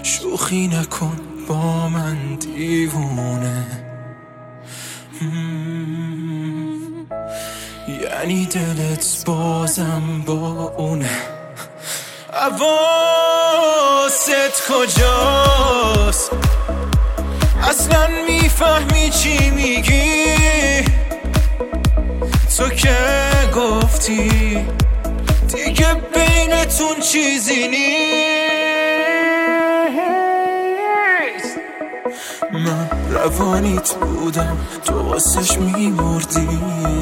شوخی نکن با من دیوونه، یعنی دلت بازم با اونه. حواست کجاست؟ اصلا میفهمی چی میگی؟ تو که گفتی دیگه بینتون چیزی نیست. من روانیت بودم، تو واسش میمردی،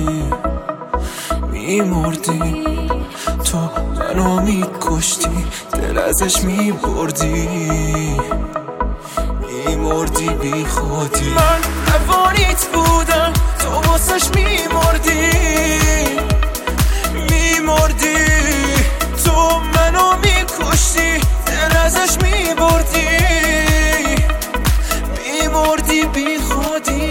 تو منو میکشتی، دل ازش میبردی بی خودی. من روانیت بودم، تو واسش میمردی، تو منو میکشتی، دل ازش میبردی بی خودی.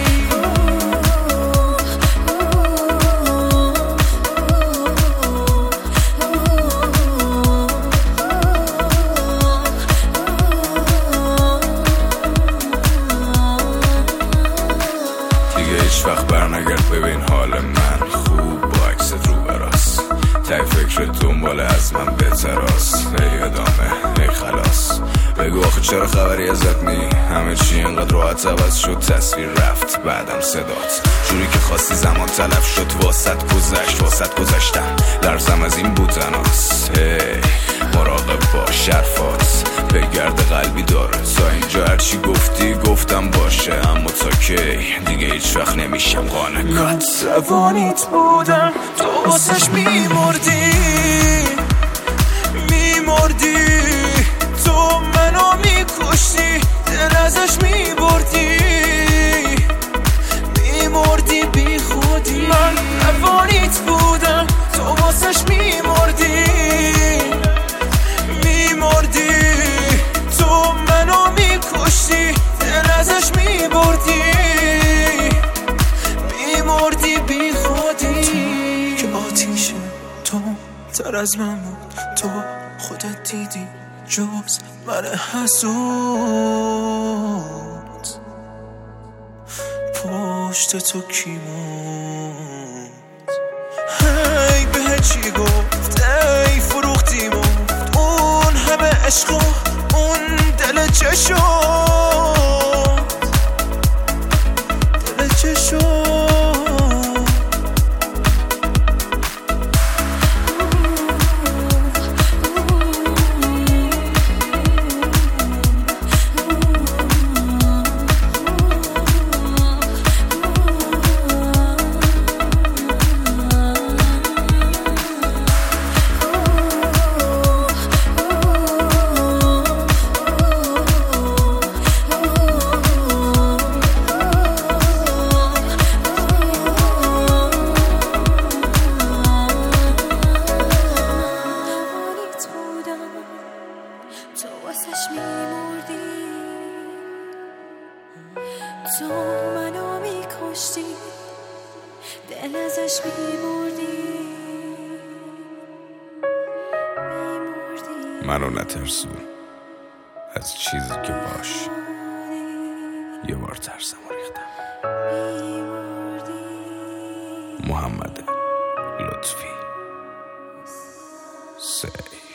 هیچ وقت برنگرد ببین حال من خوب با عکست رو براست، تای فکر دنبال از من بهتراست. ای ادامه ای خلاص، بگو آخه چرا خبری ازت نی؟ همه چی اینقدر راحت عوض شد، تصویر رفت بعدم صدات، جوری که خواستی زمان تلف شد، واسط گذشتم، لرزم از این بودناست. هی مراقب باش حرفات، بگرد قلبی داره تا اینجا، هرچی گفتی گفتم باشه، اما تا کی دیگه هیچ وقت نمیشم قانع. من روانیت بودم، تو واسش میمردی، تو منو میکشتی، دل ازش میبردی بی خودی. من روانیت بودم، تو واسش میمردی، تو منو میکشتی، دل ازش میبردی بی خودی. که آتیشه تو تر از من بود، تو خودت دیدی جز من حسود، پشت تو کی موند؟ هی به چی گفت؟ ای فروختی مفت اون همه عشق و اون دل چه شد؟ تو واسش میمردی، تو منو میکشتی، دل ازش میبردی. منو نترسون از چیزی که باش، یه بار ترسم و ریختم. محمد لطفی سی